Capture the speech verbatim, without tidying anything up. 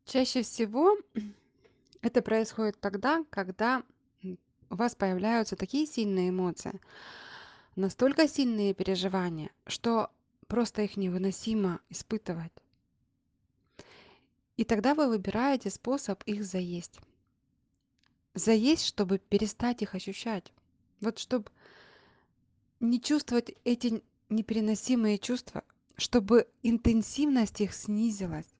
Чаще всего это происходит тогда, когда м, у вас появляются такие сильные эмоции, настолько сильные переживания, что просто их невыносимо испытывать. И тогда вы выбираете способ их заесть. Заесть, чтобы перестать их ощущать. Вот чтобы не чувствовать эти непереносимые чувства, чтобы интенсивность их снизилась.